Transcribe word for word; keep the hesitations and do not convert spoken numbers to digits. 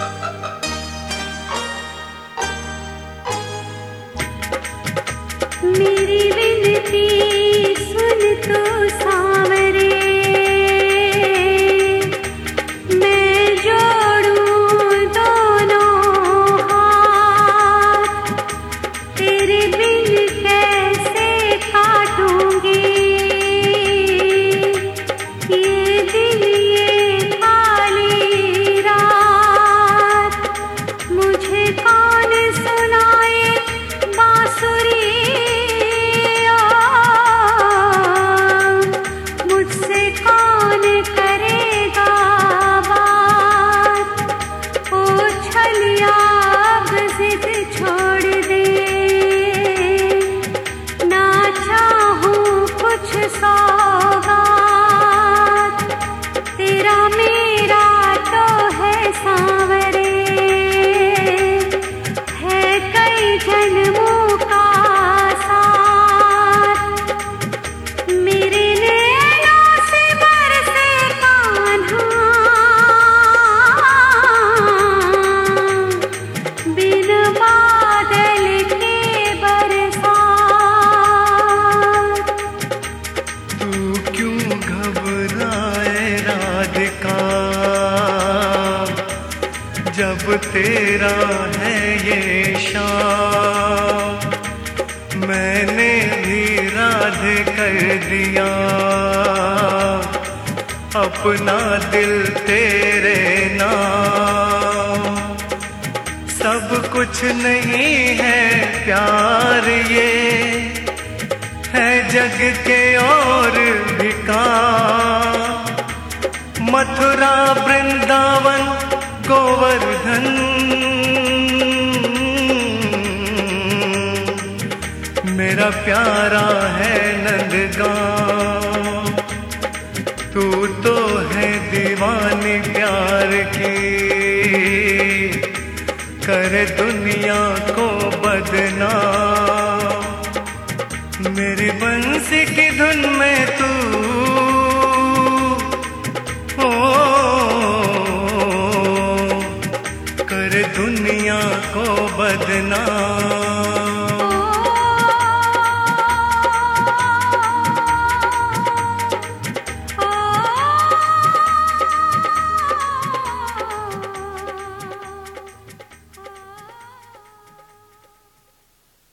मेरी विनती सुन तो सांवरे, मैं जोड़ूं दोनों हाथ, तेरे बिन कैसे काटूंगी ये दिन ये खाली रात। मुझे कौन सुनाए बांसुरी, जब तेरा है ये शाम, मैंने भी राधे कर दिया अपना दिल तेरे नाम। सब कुछ नहीं है प्यार ये, है जग के और भी काम। मथुरा वृंदावन गोवर्धन, मेरा प्यारा है नंदगांव। तू तो है दीवानी प्यार की, करे दुनिया को बदनाम। मेरी बंसी की धुन में तू दुनिया को बदनाम।